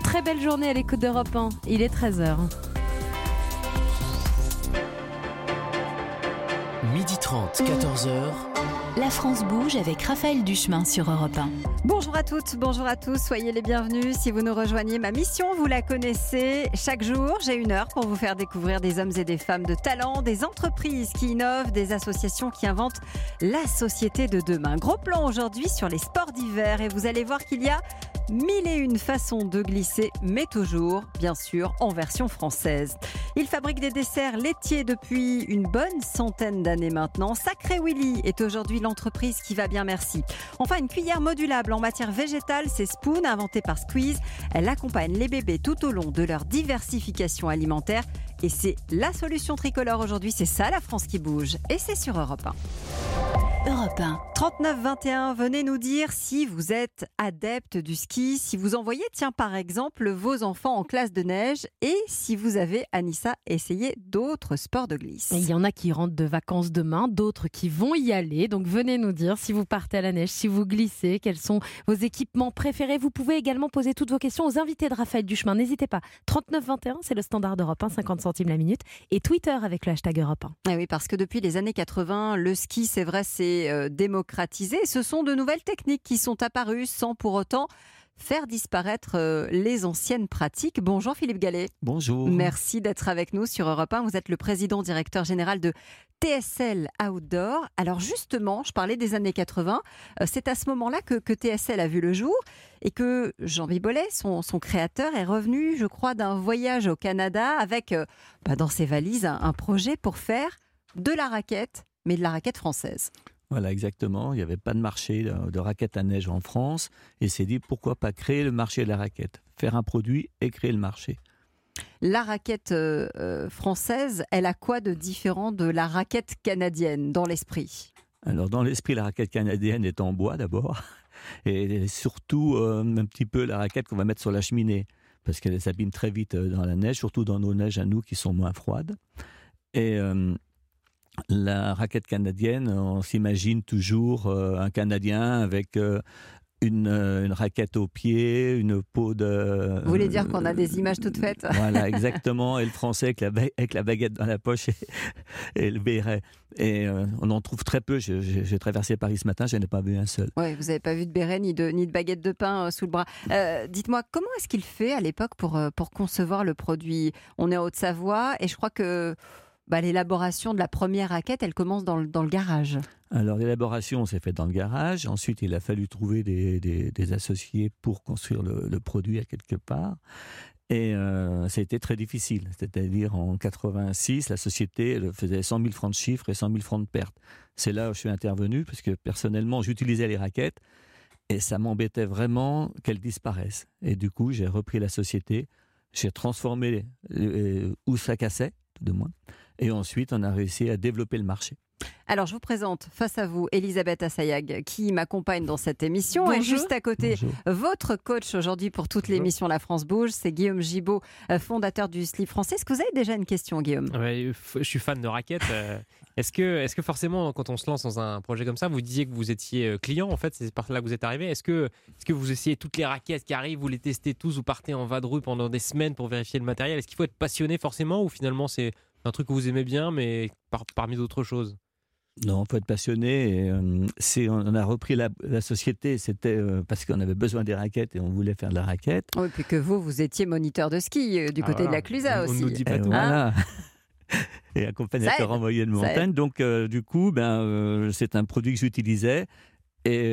Très belle journée à l'écoute d'Europe 1. Il est 13h. 12h30, 14h. La France bouge avec Raphaël Duchemin sur Europe 1. Bonjour à toutes, bonjour à tous, soyez les bienvenus. Si vous nous rejoignez, ma mission, vous la connaissez. Chaque jour, j'ai 1 heure pour vous faire découvrir des hommes et des femmes de talent, des entreprises qui innovent, des associations qui inventent la société de demain. Gros plan aujourd'hui sur les sports d'hiver et vous allez voir qu'il y a 1001 façons de glisser, mais toujours, bien sûr, en version française. Il fabrique des desserts laitiers depuis une bonne centaine d'années maintenant. Sacré Willy est aujourd'hui l'entreprise qui va bien, merci. Enfin, une cuillère modulable en matière végétale, c'est Spoon, inventée par Squeeze. Elle accompagne les bébés tout au long de leur diversification alimentaire. Et c'est la solution tricolore aujourd'hui, c'est ça la France qui bouge. Et c'est sur Europe 1. Europe 1. 39-21, venez nous dire si vous êtes adepte du ski, si vous envoyez, par exemple, vos enfants en classe de neige et si vous avez, Anissa, essayé d'autres sports de glisse. Il y en a qui rentrent de vacances demain, d'autres qui vont y aller. Donc venez nous dire si vous partez à la neige, si vous glissez, quels sont vos équipements préférés. Vous pouvez également poser toutes vos questions aux invités de Raphaël Duchemin. N'hésitez pas. 39-21, c'est le standard d'Europe 1, 50 centimes la minute. Et Twitter avec le hashtag Europe 1. Ah oui, parce que depuis les années 80, le ski, c'est vrai, c'est démocratisé. Ce sont de nouvelles techniques qui sont apparues sans pour autant faire disparaître les anciennes pratiques. Bonjour Philippe Gallet. Bonjour. Merci d'être avec nous sur Europe 1. Vous êtes le président directeur général de TSL Outdoor. Alors justement, je parlais des années 80. C'est à ce moment-là que TSL a vu le jour et que Jean Vibolet, son créateur, est revenu, je crois, d'un voyage au Canada avec dans ses valises un projet pour faire de la raquette, mais de la raquette française. Voilà, exactement. Il n'y avait pas de marché de raquettes à neige en France. Et il s'est dit, pourquoi pas créer le marché de la raquette, faire un produit et créer le marché. La raquette française, elle a quoi de différent de la raquette canadienne dans l'esprit ? Alors, dans l'esprit, la raquette canadienne est en bois d'abord. Et surtout, un petit peu la raquette qu'on va mettre sur la cheminée. Parce qu'elle s'abîme très vite dans la neige, surtout dans nos neiges à nous qui sont moins froides. Et la raquette canadienne, on s'imagine toujours un Canadien avec une raquette au pied, une peau de... Vous voulez dire qu'on a des images toutes faites ? Voilà, exactement. Et le Français avec la baguette dans la poche et le béret. Et on en trouve très peu. J'ai traversé Paris ce matin, je n'en ai pas vu un seul. Oui, vous n'avez pas vu de béret ni de baguette de pain sous le bras. Dites-moi, comment est-ce qu'il fait à l'époque pour concevoir le produit ? On est en Haute-Savoie et je crois que... l'élaboration de la première raquette, elle commence dans le garage. Alors, l'élaboration s'est faite dans le garage. Ensuite, il a fallu trouver des associés pour construire le produit à quelque part. Et ça a été très difficile. C'est-à-dire, en 86, la société elle faisait 100 000 francs de chiffre et 100 000 francs de perte. C'est là où je suis intervenu, parce que personnellement, j'utilisais les raquettes et ça m'embêtait vraiment qu'elles disparaissent. Et du coup, j'ai repris la société, j'ai transformé où ça cassait, tout de moins. Et ensuite, on a réussi à développer le marché. Alors, je vous présente face à vous Elisabeth Assayag, qui m'accompagne dans cette émission. Bonjour. Et juste à côté, bonjour. Votre coach aujourd'hui pour toute l'émission La France Bouge, c'est Guillaume Gibaud, fondateur du slip français. Est-ce que vous avez déjà une question, Guillaume ? Ouais, je suis fan de raquettes. Est-ce que forcément, quand on se lance dans un projet comme ça, vous disiez que vous étiez client, en fait, c'est par là que vous êtes arrivé. Est-ce que vous essayez toutes les raquettes qui arrivent, vous les testez tous, vous partez en vadrouille pendant des semaines pour vérifier le matériel ? Est-ce qu'il faut être passionné forcément ou finalement c'est un truc que vous aimez bien, mais parmi d'autres choses ? Non, il faut être passionné. Et, on a repris la société, c'était parce qu'on avait besoin des raquettes et on voulait faire de la raquette. Oui, puis que vous étiez moniteur de ski du côté de la Clusaz aussi. On ne nous dit pas et tout. Voilà. Et accompagnateur en moyenne montagne. Donc, du coup, c'est un produit que j'utilisais. Et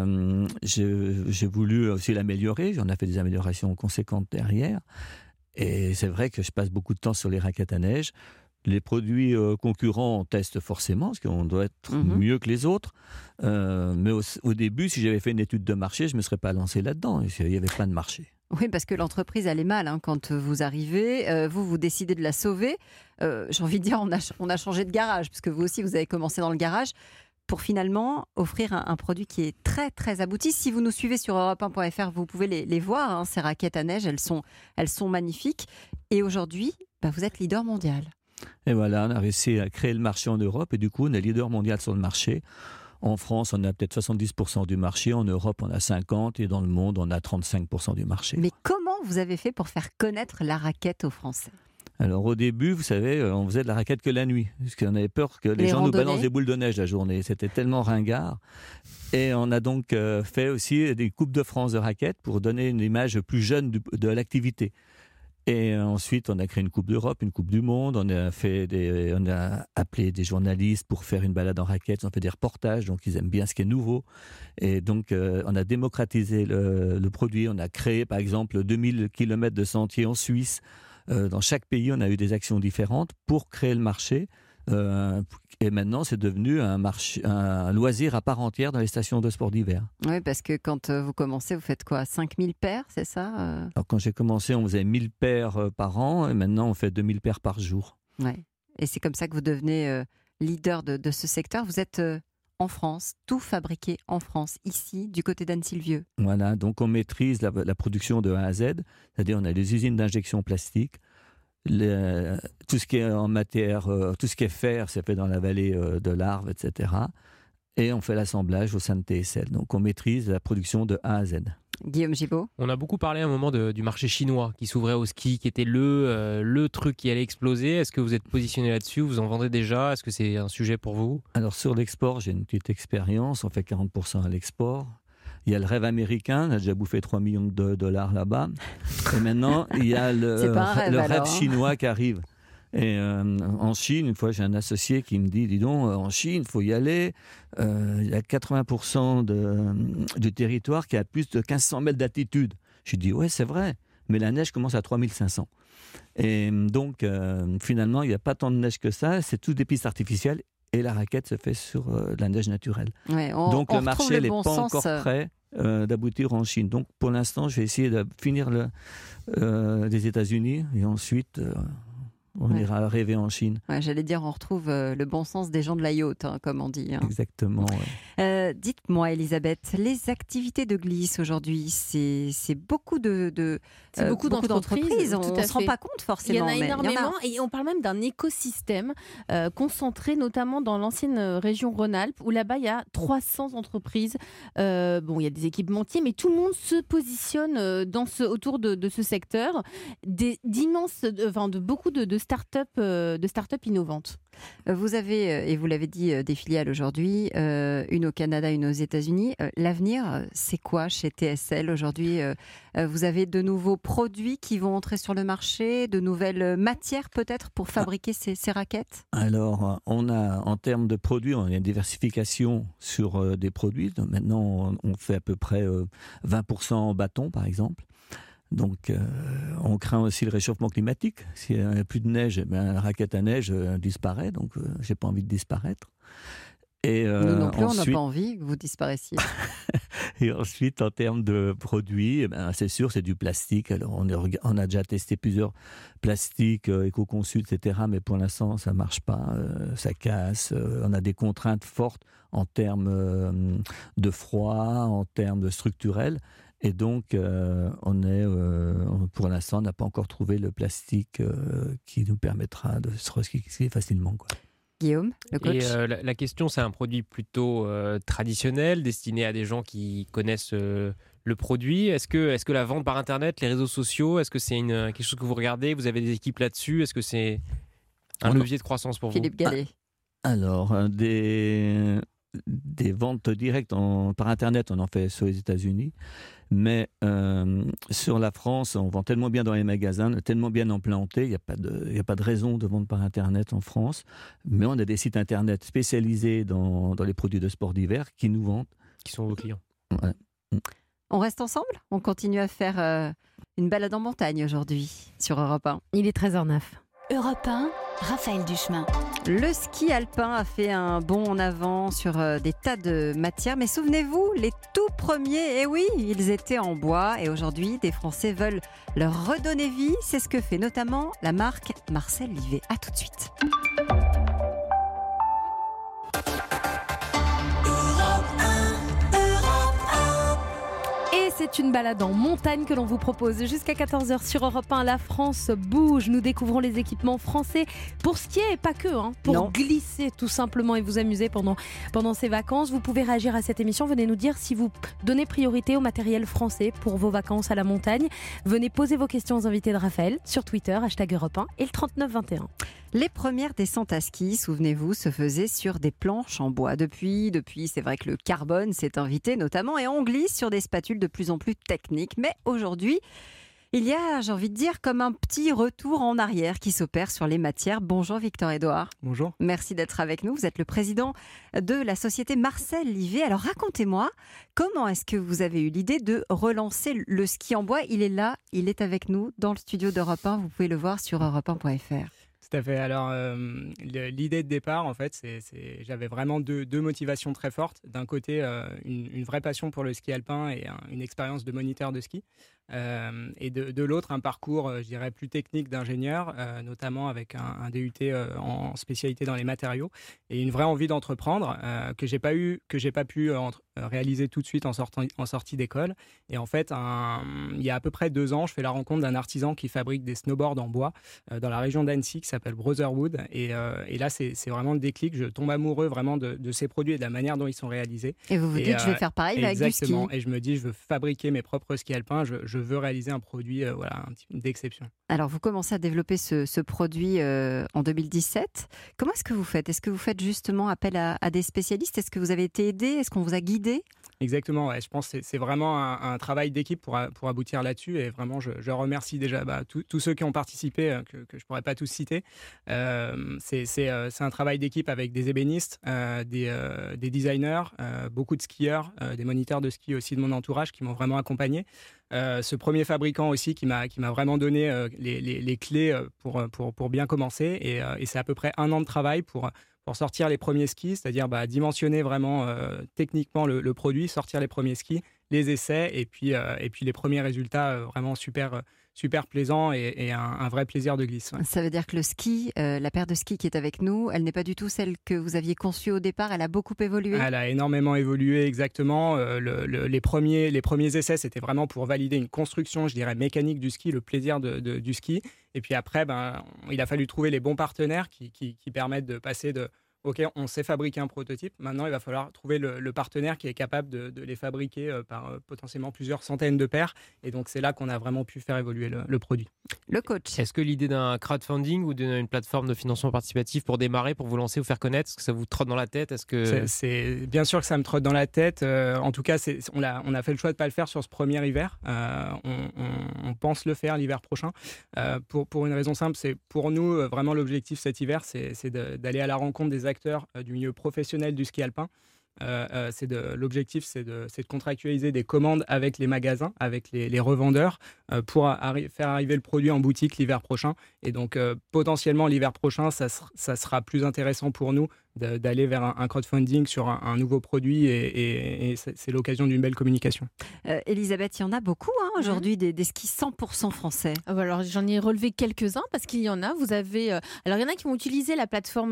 j'ai voulu aussi l'améliorer. J'en ai fait des améliorations conséquentes derrière. Et c'est vrai que je passe beaucoup de temps sur les raquettes à neige. Les produits concurrents, on teste forcément, parce qu'on doit être mieux que les autres. Mais au début, si j'avais fait une étude de marché, je ne me serais pas lancé là-dedans. Il n'y avait pas de marché. Oui, parce que l'entreprise, elle est mal quand vous arrivez. Vous décidez de la sauver. J'ai envie de dire, on a changé de garage, parce que vous aussi, vous avez commencé dans le garage, pour finalement offrir un produit qui est très, très abouti. Si vous nous suivez sur europe1.fr, vous pouvez les voir, ces raquettes à neige. Elles sont magnifiques. Et aujourd'hui, vous êtes leader mondial. Et voilà, on a réussi à créer le marché en Europe et du coup, on est leader mondial sur le marché. En France, on a peut-être 70% du marché. En Europe, on a 50% et dans le monde, on a 35% du marché. Mais comment vous avez fait pour faire connaître la raquette aux Français ? Alors au début, vous savez, on faisait de la raquette que la nuit, parce qu'on avait peur que les gens nous balancent des boules de neige la journée. C'était tellement ringard. Et on a donc fait aussi des Coupes de France de raquettes pour donner une image plus jeune de l'activité. Et ensuite, on a créé une Coupe d'Europe, une Coupe du Monde. On a appelé des journalistes pour faire une balade en raquettes. On a fait des reportages, donc ils aiment bien ce qui est nouveau. Et donc, on a démocratisé le produit. On a créé, par exemple, 2000 km de sentiers en Suisse. Dans chaque pays, on a eu des actions différentes pour créer le marché. Et maintenant, c'est devenu un loisir à part entière dans les stations de sport d'hiver. Oui, parce que quand vous commencez, vous faites quoi ? 5000 paires, c'est ça ? Alors, quand j'ai commencé, on faisait 1000 paires par an. Et maintenant, on fait 2000 paires par jour. Ouais. Et c'est comme ça que vous devenez leader de ce secteur. Vous êtes en France, tout fabriqué en France, ici, du côté d'Anne-Sylvieux. Voilà, donc on maîtrise la production de A à Z. C'est-à-dire, on a les usines d'injection plastique. Tout ce qui est en matière, tout ce qui est fer, c'est fait dans la vallée de l'Arve, etc. Et on fait l'assemblage au sein de TSL. Donc on maîtrise la production de A à Z. Guillaume Gibault. On a beaucoup parlé à un moment du marché chinois qui s'ouvrait au ski, qui était le truc qui allait exploser. Est-ce que vous êtes positionné là-dessus ? Vous en vendez déjà ? Est-ce que c'est un sujet pour vous ? Alors sur l'export, j'ai une petite expérience. On fait 40% à l'export. Il y a le rêve américain, on a déjà bouffé 3 millions de dollars là-bas. Et maintenant, il y a le rêve chinois qui arrive. Et en Chine, une fois, j'ai un associé qui me dit, dis donc, en Chine, il faut y aller. Il y a 80% du territoire qui a plus de 1500 mètres d'altitude. Je lui dis, ouais, c'est vrai, mais la neige commence à 3500. Et donc, finalement, il n'y a pas tant de neige que ça. C'est tout des pistes artificielles. Et la raquette se fait sur de la neige naturelle. Ouais, donc le marché n'est pas encore prêt d'aboutir en Chine. Donc pour l'instant, je vais essayer de finir des États-Unis et ensuite on ira rêver en Chine. Ouais, j'allais dire, on retrouve le bon sens des gens de la yacht, comme on dit. Exactement. Ouais. Dites-moi, Elisabeth, les activités de glisse aujourd'hui, c'est beaucoup beaucoup d'entreprises. On ne se rend pas compte forcément. Il y en a énormément et on parle même d'un écosystème concentré notamment dans l'ancienne région Rhône-Alpes où là-bas il y a 300 entreprises. Il y a des équipementiers, mais tout le monde se positionne autour de ce secteur. Beaucoup de start-up innovantes. Vous avez, et vous l'avez dit, des filiales aujourd'hui, une au Canada, une aux États-Unis. L'avenir, c'est quoi chez TSL aujourd'hui ? Vous avez de nouveaux produits qui vont entrer sur le marché, de nouvelles matières peut-être pour fabriquer ces raquettes ? Alors, on a, en termes de produits, on a une diversification sur des produits. Donc, maintenant, on fait à peu près 20% en bâton, par exemple. Donc, on craint aussi le réchauffement climatique. S'il n'y a plus de neige, la raquette à neige disparaît. Donc, j'ai pas envie de disparaître. Et, nous non plus, ensuite... on n'a pas envie que vous disparaissiez. Et ensuite, en termes de produits, c'est sûr, c'est du plastique. Alors, on a déjà testé plusieurs plastiques éco-conçus, etc. Mais pour l'instant, ça ne marche pas. Ça casse. On a des contraintes fortes en termes de froid, en termes structurels. Et donc, pour l'instant, on n'a pas encore trouvé le plastique qui nous permettra de se recycler facilement, quoi. Guillaume, le coach. Et la question, c'est un produit plutôt traditionnel, destiné à des gens qui connaissent le produit. Est-ce que la vente par Internet, les réseaux sociaux, est-ce que c'est quelque chose que vous regardez ? Vous avez des équipes là-dessus ? Est-ce que c'est un levier de croissance pour vous ? Philippe Gallet. Alors, des ventes directes par Internet, on en fait sur les États-Unis. Mais sur la France, on vend tellement bien dans les magasins, tellement bien implanté, il n'y a pas de raison de vendre par Internet en France. Mais on a des sites Internet spécialisés dans les produits de sport d'hiver qui nous vendent. Qui sont vos clients. Ouais. On reste ensemble ? On continue à faire une balade en montagne aujourd'hui sur Europe 1. Il est 13h09. Europe 1, Raphaël Duchemin. Le ski alpin a fait un bond en avant sur des tas de matières. Mais souvenez-vous, les tout premiers, ils étaient en bois. Et aujourd'hui, des Français veulent leur redonner vie. C'est ce que fait notamment la marque Marcel Livet. À tout de suite. Et c'est une balade en montagne que l'on vous propose jusqu'à 14h sur Europe 1. La France bouge. Nous découvrons les équipements français pour skier et pas que, pour glisser tout simplement et vous amuser pendant ces vacances. Vous pouvez réagir à cette émission. Venez nous dire si vous donnez priorité au matériel français pour vos vacances à la montagne. Venez poser vos questions aux invités de Raphaël sur Twitter, #Europe 1 et le 3921. Les premières descentes à ski, souvenez-vous, se faisaient sur des planches en bois. Depuis, c'est vrai que le carbone s'est invité notamment et on glisse sur des spatules de plus en plus techniques. Mais aujourd'hui, il y a, j'ai envie de dire, comme un petit retour en arrière qui s'opère sur les matières. Bonjour Victor-Édouard. Bonjour. Merci d'être avec nous. Vous êtes le président de la société Marcel Livet. Alors racontez-moi, comment est-ce que vous avez eu l'idée de relancer le ski en bois ? Il est là, il est avec nous dans le studio d'Europe 1. Vous pouvez le voir sur europe1.fr. Tout à fait. Alors, l'idée de départ, en fait, j'avais vraiment deux motivations très fortes. D'un côté, une vraie passion pour le ski alpin et une expérience de moniteur de ski. Et de l'autre, un parcours, je dirais, plus technique d'ingénieur, notamment avec un DUT en spécialité dans les matériaux et une vraie envie d'entreprendre que j'ai pas pu réaliser tout de suite en sortie d'école. Et en fait, il y a à peu près 2 ans, je fais la rencontre d'un artisan qui fabrique des snowboards en bois dans la région d'Annecy qui s'appelle Brotherwood. Et là, c'est vraiment le déclic. Je tombe amoureux vraiment de ces produits et de la manière dont ils sont réalisés. Et vous vous dites, je vais faire pareil avec du ski. Exactement. Et je me dis, je veux fabriquer mes propres skis alpins. Je veux réaliser un produit d'exception. Alors, vous commencez à développer ce produit en 2017. Comment est-ce que vous faites ? Est-ce que vous faites justement appel à des spécialistes ? Est-ce que vous avez été aidé ? Est-ce qu'on vous a guidé ? Exactement, ouais. Je pense que c'est vraiment un travail d'équipe pour aboutir là-dessus. Et vraiment, je remercie déjà tous ceux qui ont participé, que je ne pourrais pas tous citer. C'est un travail d'équipe avec des ébénistes, des designers, beaucoup de skieurs, des moniteurs de ski aussi de mon entourage qui m'ont vraiment accompagné. Ce premier fabricant aussi qui m'a vraiment donné les clés pour bien commencer. Et c'est à peu près 1 an de travail pour sortir les premiers skis, c'est-à-dire dimensionner vraiment techniquement le produit, sortir les premiers skis, les essais et puis les premiers résultats vraiment super plaisants et un vrai plaisir de glisse. Ouais. Ça veut dire que le ski, la paire de skis qui est avec nous, elle n'est pas du tout celle que vous aviez conçue au départ, elle a beaucoup évolué. Elle a énormément évolué, exactement. Les premiers essais, c'était vraiment pour valider une construction, je dirais, mécanique du ski, le plaisir du ski. Et puis après, il a fallu trouver les bons partenaires qui permettent de passer de OK, on sait fabriquer un prototype. Maintenant, il va falloir trouver le partenaire qui est capable de les fabriquer par potentiellement plusieurs centaines de paires. Et donc, c'est là qu'on a vraiment pu faire évoluer le produit. Le coach. Est-ce que l'idée d'un crowdfunding ou d'une plateforme de financement participatif pour démarrer, pour vous lancer, vous faire connaître, est-ce que ça vous trotte dans la tête ? C'est bien sûr que ça me trotte dans la tête. En tout cas, on a fait le choix de ne pas le faire sur ce premier hiver. On pense le faire l'hiver prochain. Pour une raison simple, c'est pour nous, vraiment l'objectif cet hiver, c'est d'aller à la rencontre des acteurs du milieu professionnel du ski alpin. L'objectif, c'est de contractualiser des commandes avec les magasins, avec les revendeurs, pour faire arriver le produit en boutique l'hiver prochain. Et donc, potentiellement, l'hiver prochain, ça sera plus intéressant pour nous d'aller vers un crowdfunding sur un nouveau produit et c'est l'occasion d'une belle communication. Elisabeth, il y en a beaucoup aujourd'hui, des skis 100% français. Alors j'en ai relevé quelques-uns parce qu'il y en a. Vous avez, alors il y en a qui ont utilisé la plateforme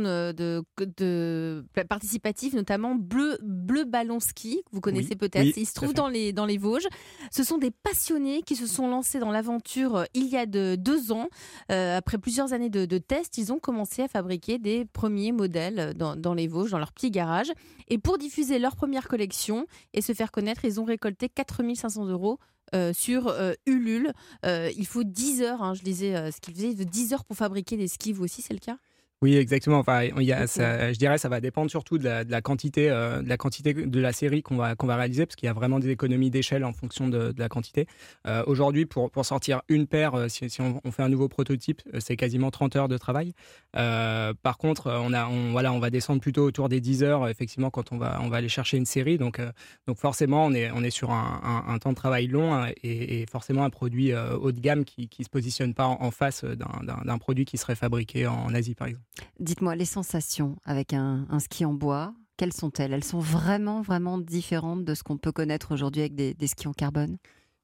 de participative, notamment Bleu Ballon Ski, que vous connaissez peut-être. Oui, il se trouve dans les Vosges. Ce sont des passionnés qui se sont lancés dans l'aventure il y a 2 ans. Après plusieurs années de tests, ils ont commencé à fabriquer des premiers modèles dans les Vosges, dans leur petit garage. Et pour diffuser leur première collection et se faire connaître, ils ont récolté 4 500 € sur Ulule. Il faut 10 heures, je lisais ce qu'ils faisaient, il faut 10 heures pour fabriquer des skis. Vous aussi, c'est le cas ? Oui, exactement. Enfin, je dirais ça va dépendre surtout de la quantité de la série qu'on va réaliser, parce qu'il y a vraiment des économies d'échelle en fonction de la quantité. Aujourd'hui, pour sortir une paire, si on fait un nouveau prototype, c'est quasiment 30 heures de travail. Par contre, on va descendre plutôt autour des 10 heures, effectivement, quand on va aller chercher une série. Donc forcément, on est sur un temps de travail long et forcément un produit haut de gamme qui se positionne pas en face d'un produit qui serait fabriqué en Asie, par exemple. Dites-moi, les sensations avec un ski en bois, quelles sont-elles ? Elles sont vraiment, vraiment différentes de ce qu'on peut connaître aujourd'hui avec des skis en carbone ?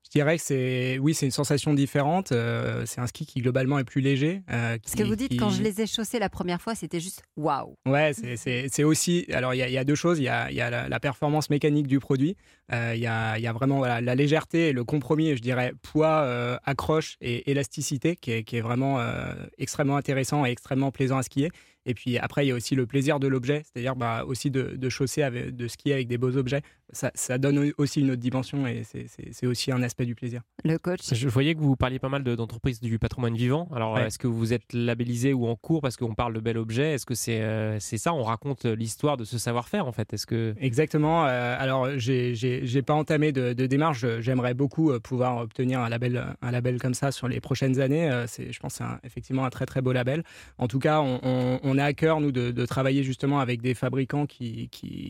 Je dirais que c'est une sensation différente. C'est un ski qui globalement est plus léger. Ce que vous dites, quand je les ai chaussés la première fois, c'était juste waouh. Ouais, c'est aussi. Alors il y a deux choses. Il y a la performance mécanique du produit. Il y a vraiment la légèreté et le compromis, je dirais, poids, accroche et élasticité qui est vraiment extrêmement intéressant et extrêmement plaisant à skier. Et puis après, il y a aussi le plaisir de l'objet, c'est-à-dire aussi de chausser, de skier avec des beaux objets. Ça donne aussi une autre dimension et c'est aussi un aspect du plaisir. Le coach. Je voyais que vous parliez pas mal d'entreprises du patrimoine vivant. Alors, Ouais. est-ce que vous êtes labellisé ou en cours parce qu'on parle de bel objet? Est-ce que c'est ça? On raconte l'histoire de ce savoir-faire, en fait. Est-ce que... Exactement. Alors, j'ai pas entamé de démarche. J'aimerais beaucoup pouvoir obtenir un label comme ça sur les prochaines années. Je pense que c'est effectivement un très très beau label. En tout cas, on a à cœur, nous, de travailler justement avec des fabricants qui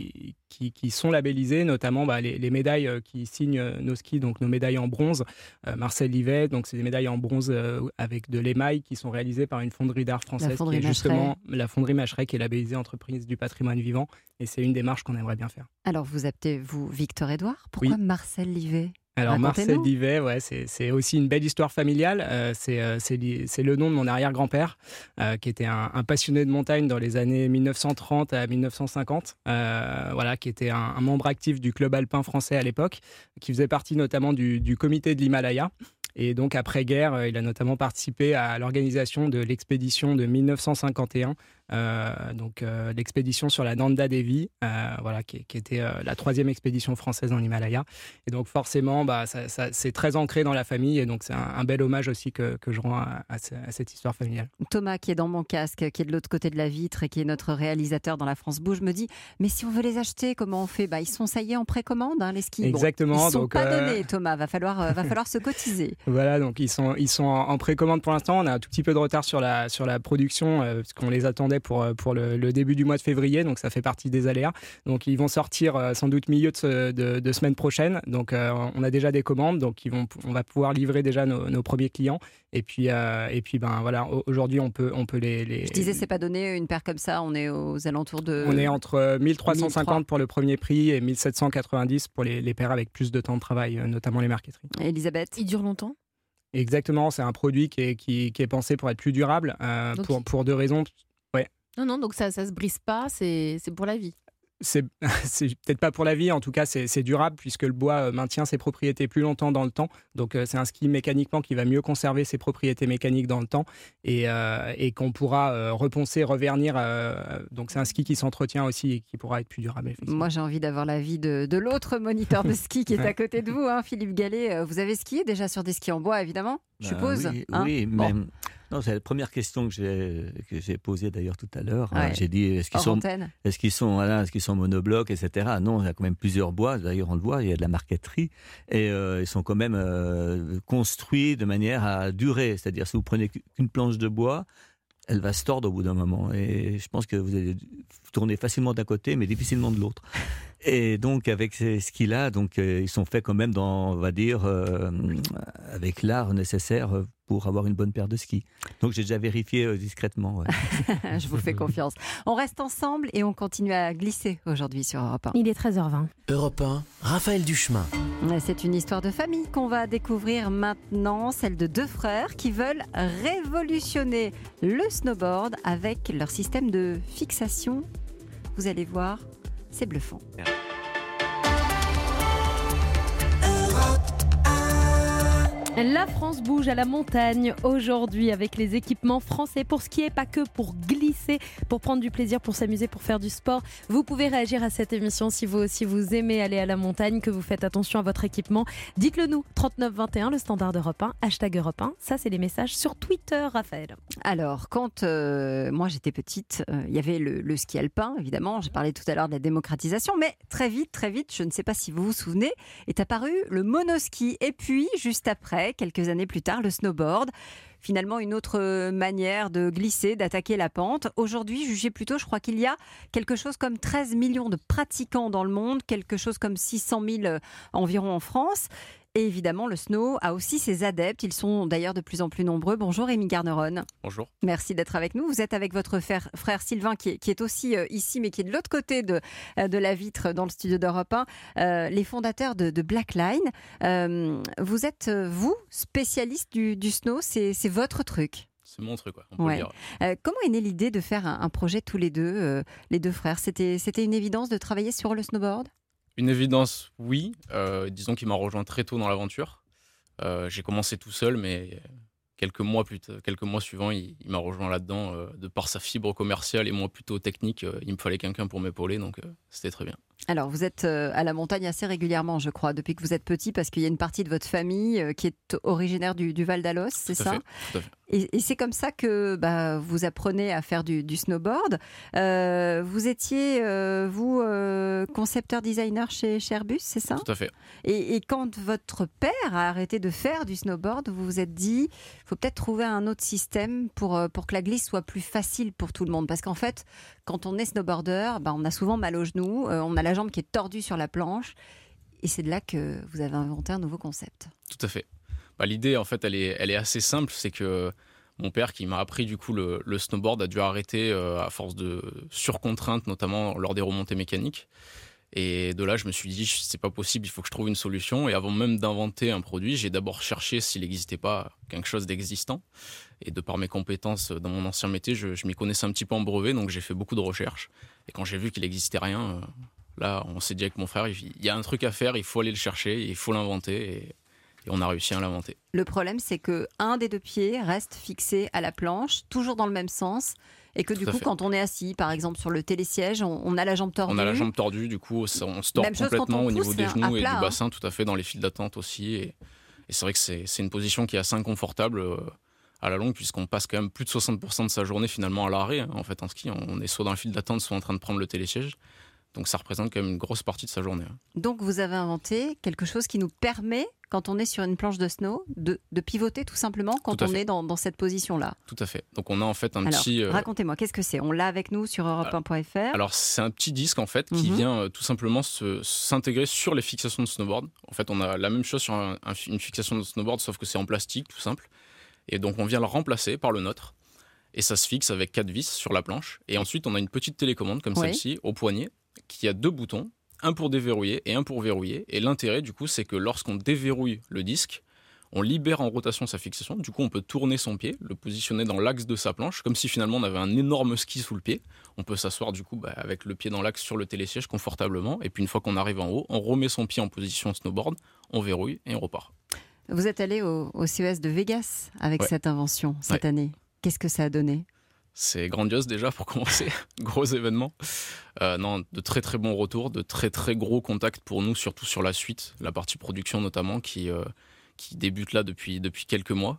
sont labellisés, notamment les médailles qui signent nos skis, donc nos médailles en bronze. Marcel Livet, donc c'est des médailles en bronze avec de l'émail qui sont réalisées par une fonderie d'art française, fonderie qui est justement la fonderie Macheret, qui est labellisée entreprise du patrimoine vivant. Et c'est une démarche qu'on aimerait bien faire. Alors, vous appelez-vous Victor-Édouard? Pourquoi Oui. Marcel Livet? Alors Marcel Racontez-nous. Livet, ouais, c'est aussi une belle histoire familiale. C'est le nom de mon arrière-grand-père, qui était un passionné de montagne dans les années 1930 à 1950, qui était un membre actif du club alpin français à l'époque, qui faisait partie notamment du comité de l'Himalaya. Et donc après-guerre, il a notamment participé à l'organisation de l'expédition de 1951, l'expédition sur la Nanda Devi, qui était la 3e expédition française dans l'Himalaya. Et donc forcément, ça, c'est très ancré dans la famille, et donc c'est un bel hommage aussi que je rends à cette histoire familiale. Thomas, qui est dans mon casque, qui est de l'autre côté de la vitre et qui est notre réalisateur dans La France Bouge, me dit « Mais si on veut les acheter, comment on fait ?» Ils sont, ça y est, en précommande, les skis. Exactement. Bon, ils ne sont donc, pas donnés, Thomas. Va falloir se cotiser. Voilà, donc ils sont en précommande pour l'instant. On a un tout petit peu de retard sur la production, parce qu'on les attendait pour le début du mois de février, donc ça fait partie des aléas. Donc ils vont sortir sans doute milieu de semaine prochaine. Donc on a déjà des commandes, donc on va pouvoir livrer déjà nos premiers clients. Et puis aujourd'hui on peut les. Je disais, c'est pas donné une paire comme ça. On est aux alentours de. On est entre 1350 1300 pour le premier prix et 1790 pour les paires avec plus de temps de travail, notamment les marqueteries. Elisabeth. Il dure longtemps? Exactement, c'est un produit qui est pensé pour être plus durable, pour deux raisons. Non, donc ça se brise pas, c'est pour la vie. C'est peut-être pas pour la vie, en tout cas c'est durable puisque le bois maintient ses propriétés plus longtemps dans le temps. Donc c'est un ski mécaniquement qui va mieux conserver ses propriétés mécaniques dans le temps et qu'on pourra reponcer, revernir. Donc c'est un ski qui s'entretient aussi et qui pourra être plus durable. Effectivement. Moi j'ai envie d'avoir l'avis de l'autre moniteur de ski qui est à côté de vous, Philippe Gallet. Vous avez skié déjà sur des skis en bois, évidemment, je suppose. Oui, Bon. mais non, c'est la première question que j'ai posée d'ailleurs tout à l'heure. Ouais. J'ai dit est-ce qu'ils sont monoblocs, etc. Non, il y a quand même plusieurs bois. D'ailleurs, on le voit, il y a de la marqueterie et ils sont quand même construits de manière à durer. C'est-à-dire, si vous prenez qu'une planche de bois, elle va se tordre au bout d'un moment. Et je pense que vous allez tourner facilement d'un côté, mais difficilement de l'autre. Et donc, avec ces skis-là, ils sont faits quand même on va dire, avec l'art nécessaire pour avoir une bonne paire de skis. Donc, j'ai déjà vérifié discrètement. Ouais. Je vous fais confiance. On reste ensemble et on continue à glisser aujourd'hui sur Europe 1. Il est 13h20. Europe 1, Raphaël Duchemin. C'est une histoire de famille qu'on va découvrir maintenant, celle de deux frères qui veulent révolutionner le snowboard avec leur système de fixation. Vous allez voir, c'est bluffant. La France bouge à la montagne aujourd'hui avec les équipements français pour skier, pas que pour glisser, pour prendre du plaisir, pour s'amuser, pour faire du sport. Vous pouvez réagir à cette émission si vous aussi vous aimez aller à la montagne, que vous faites attention à votre équipement. Dites-le nous, 3921, le standard d'Europe 1, hashtag Europe 1. Ça, c'est les messages sur Twitter, Raphaël. Alors, quand moi j'étais petite, il y avait le ski alpin, évidemment. J'ai parlé tout à l'heure de la démocratisation, mais très vite, je ne sais pas si vous vous souvenez, est apparu le monoski. Et puis, juste après, quelques années plus tard, le snowboard. Finalement, une autre manière de glisser, d'attaquer la pente. Aujourd'hui, jugez plutôt, je crois qu'il y a quelque chose comme 13 millions de pratiquants dans le monde, quelque chose comme 600 000 environ en France. Et évidemment, le snow a aussi ses adeptes. Ils sont d'ailleurs de plus en plus nombreux. Bonjour Rémi Garneron. Bonjour. Merci d'être avec nous. Vous êtes avec votre frère Sylvain qui est aussi ici, mais qui est de l'autre côté de la vitre dans le studio d'Europe 1, les fondateurs de Blackline. Vous êtes, vous, spécialiste du snow, c'est votre truc. C'est mon truc, on peut le dire. Comment est née l'idée de faire un projet tous les deux frères? C'était une évidence de travailler sur le snowboard? Une évidence, oui. Disons qu'il m'a rejoint très tôt dans l'aventure. J'ai commencé tout seul, mais quelques mois suivants, il m'a rejoint là-dedans. De par sa fibre commerciale et moi plutôt technique, il me fallait quelqu'un pour m'épauler, donc c'était très bien. Alors, vous êtes à la montagne assez régulièrement, je crois, depuis que vous êtes petit, parce qu'il y a une partie de votre famille qui est originaire du Val d'Alos, c'est ça? Tout à fait. Et c'est comme ça que vous apprenez à faire du snowboard. Vous étiez, concepteur designer chez Airbus, c'est ça? Tout à fait. Et quand votre père a arrêté de faire du snowboard, vous vous êtes dit, il faut peut-être trouver un autre système pour que la glisse soit plus facile pour tout le monde. Parce qu'en fait, quand on est snowboarder, on a souvent mal aux genoux, on a la jambe qui est tordue sur la planche. Et c'est de là que vous avez inventé un nouveau concept. Tout à fait. L'idée, en fait, elle est assez simple. C'est que mon père, qui m'a appris du coup le snowboard, a dû arrêter à force de surcontraintes, notamment lors des remontées mécaniques. Et de là, je me suis dit, c'est pas possible, il faut que je trouve une solution. Et avant même d'inventer un produit, j'ai d'abord cherché s'il n'existait pas quelque chose d'existant. Et de par mes compétences dans mon ancien métier, je m'y connaissais un petit peu en brevet, donc j'ai fait beaucoup de recherches. Et quand j'ai vu qu'il n'existait rien, là, on s'est dit avec mon frère, il y a un truc à faire, il faut aller le chercher, il faut l'inventer. Et on a réussi à l'inventer. Le problème, c'est qu'un des deux pieds reste fixé à la planche, toujours dans le même sens. Et que du coup, quand on est assis, par exemple, sur le télésiège, on a la jambe tordue. On a la jambe tordue, du coup, on se tord complètement au niveau des genoux et du bassin, tout à fait, dans les files d'attente aussi. Et c'est vrai que c'est une position qui est assez inconfortable à la longue, puisqu'on passe quand même plus de 60% de sa journée finalement à l'arrêt. En fait, en ski, on est soit dans la file d'attente, soit en train de prendre le télésiège. Donc ça représente quand même une grosse partie de sa journée. Donc vous avez inventé quelque chose qui nous permet, quand on est sur une planche de snow, de pivoter tout simplement quand on est dans cette position-là. Tout à fait. Donc on a en fait petit... Racontez-moi, qu'est-ce que c'est? On l'a avec nous sur europe1.fr. Alors c'est un petit disque en fait qui vient tout simplement s'intégrer sur les fixations de snowboard. En fait on a la même chose sur une fixation de snowboard, sauf que c'est en plastique tout simple. Et donc on vient le remplacer par le nôtre. Et ça se fixe avec 4 vis sur la planche. Et ensuite on a une petite télécommande comme celle-ci au poignet, qui a 2 boutons, un pour déverrouiller et un pour verrouiller. Et l'intérêt, du coup, c'est que lorsqu'on déverrouille le disque, on libère en rotation sa fixation. Du coup, on peut tourner son pied, le positionner dans l'axe de sa planche, comme si finalement on avait un énorme ski sous le pied. On peut s'asseoir, du coup, avec le pied dans l'axe sur le télésiège confortablement. Et puis, une fois qu'on arrive en haut, on remet son pied en position snowboard, on verrouille et on repart. Vous êtes allé au CES de Vegas avec cette invention cette année. Qu'est-ce que ça a donné? C'est grandiose déjà pour commencer, gros événement. Non, de très très bons retours, de très très gros contacts pour nous, surtout sur la suite, la partie production notamment, qui débute là depuis quelques mois.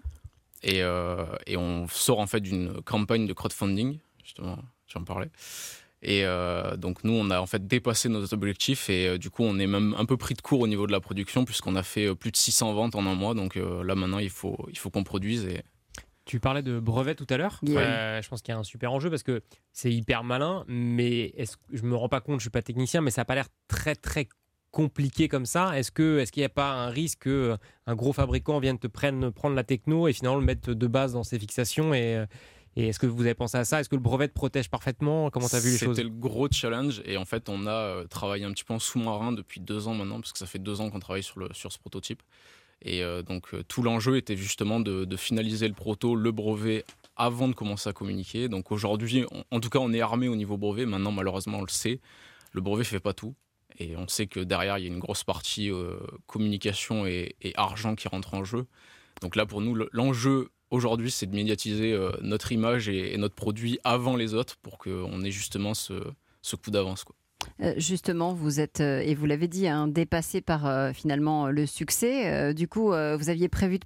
Et on sort en fait d'une campagne de crowdfunding, justement, j'en parlais. Et donc nous, on a en fait dépassé nos objectifs et du coup, on est même un peu pris de court au niveau de la production puisqu'on a fait plus de 600 ventes en un mois. Donc là maintenant, il faut qu'on produise et... Tu parlais de brevet tout à l'heure. Je pense qu'il y a un super enjeu parce que c'est hyper malin, mais je me rends pas compte, je suis pas technicien, mais ça a pas l'air très très compliqué comme ça. Est-ce qu'il n'y a pas un risque qu'un gros fabricant vienne te prendre la techno et finalement le mettre de base dans ses fixations et est-ce que vous avez pensé à ça? Est-ce que le brevet te protège parfaitement? Comment tu as vu les choses? C'était le gros challenge et en fait on a travaillé un petit peu en sous-marin depuis 2 ans maintenant parce que ça fait 2 ans qu'on travaille sur ce prototype. Et donc tout l'enjeu était justement de finaliser le proto, le brevet avant de commencer à communiquer. Donc aujourd'hui, en tout cas, on est armé au niveau brevet. Maintenant, malheureusement, on le sait, le brevet fait pas tout. Et on sait que derrière, il y a une grosse partie communication et argent qui rentre en jeu. Donc là, pour nous, l'enjeu aujourd'hui, c'est de médiatiser notre image et notre produit avant les autres pour qu'on ait justement ce coup d'avance, quoi. Justement, vous êtes, et vous l'avez dit, dépassé par finalement le succès. Du coup, vous aviez prévu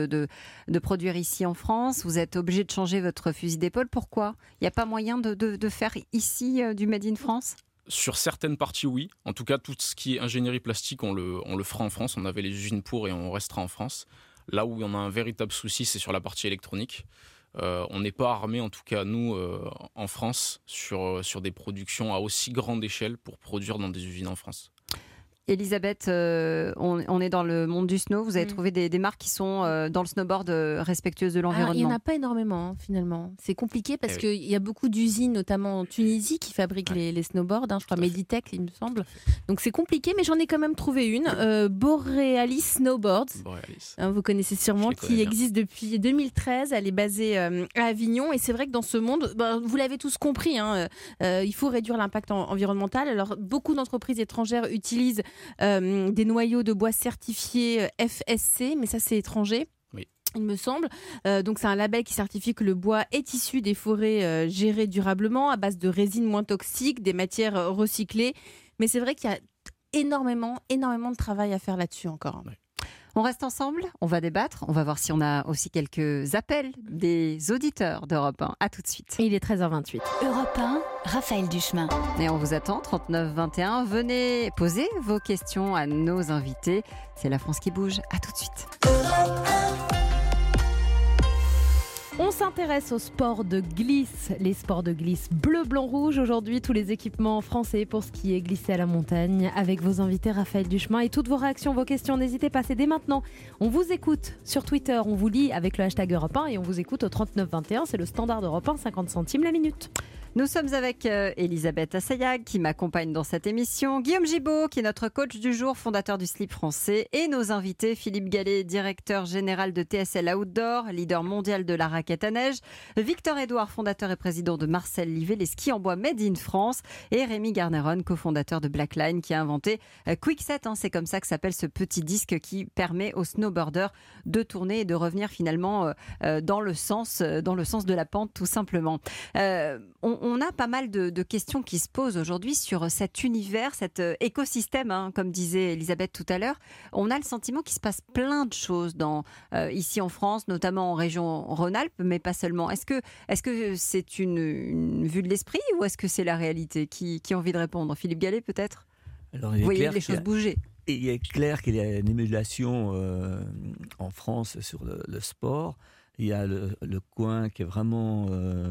de produire ici en France. Vous êtes obligé de changer votre fusil d'épaule. Pourquoi? Il n'y a pas moyen de faire ici du Made in France? Sur certaines parties, oui. En tout cas, tout ce qui est ingénierie plastique, on le fera en France. On avait les usines pour et on restera en France. Là où on a un véritable souci, c'est sur la partie électronique. On n'est pas armé, en tout cas nous, en France, sur des productions à aussi grande échelle pour produire dans des usines en France. Elisabeth, on est dans le monde du snow. Vous avez trouvé des marques qui sont dans le snowboard respectueuses de l'environnement. Il n'y en a pas énormément, finalement. C'est compliqué parce qu'il y a beaucoup d'usines, notamment en Tunisie, qui fabriquent les snowboards. Je crois Meditech, il me semble. Donc c'est compliqué, mais j'en ai quand même trouvé une. Borealis Snowboards. Vous connaissez sûrement, qui existe depuis 2013. Elle est basée à Avignon. Et c'est vrai que dans ce monde, vous l'avez tous compris, il faut réduire l'impact environnemental. Alors, beaucoup d'entreprises étrangères utilisent des noyaux de bois certifiés FSC, mais ça, c'est étranger. Il me semble. Donc, c'est un label qui certifie que le bois est issu des forêts gérées durablement, à base de résines moins toxiques, des matières recyclées. Mais c'est vrai qu'il y a énormément de travail à faire là-dessus encore. On reste ensemble, on va débattre, on va voir si on a aussi quelques appels des auditeurs d'Europe 1. À tout de suite. Il est 13h28. Europe 1, Raphaël Duchemin. Et on vous attend, 39 21. Venez poser vos questions à nos invités. C'est la France qui bouge. À tout de suite. On s'intéresse aux sports de glisse, les sports de glisse bleu, blanc, rouge. Aujourd'hui, tous les équipements français pour skier, glisser à la montagne. Avec vos invités Raphaël Duchemin et toutes vos réactions, vos questions, n'hésitez pas, c'est dès maintenant. On vous écoute sur Twitter, on vous lit avec le hashtag Europe 1 et on vous écoute au 39 21. C'est le standard d'Europe 1, 50 centimes la minute. Nous sommes avec Elisabeth Assayag qui m'accompagne dans cette émission, Guillaume Gibaud qui est notre coach du jour, fondateur du slip français, et nos invités Philippe Gallet, directeur général de TSL Outdoor, leader mondial de la raquette à neige, Victor Édouard, fondateur et président de Marcel Livet, les skis en bois made in France, et Rémi Garneron, cofondateur de Blackline qui a inventé Quickset, c'est comme ça que s'appelle ce petit disque qui permet aux snowboarders de tourner et de revenir finalement dans le sens de la pente tout simplement. On a pas mal de questions qui se posent aujourd'hui sur cet univers, cet écosystème, comme disait Elisabeth tout à l'heure. On a le sentiment qu'il se passe plein de choses ici en France, notamment en région Rhône-Alpes, mais pas seulement. Est-ce que c'est une vue de l'esprit ou est-ce que c'est la réalité? Qui a envie de répondre? Philippe Gallet peut-être? Alors, vous voyez les choses bouger. Il est clair qu'il y a une émulation en France sur le sport. Il y a le coin qui est vraiment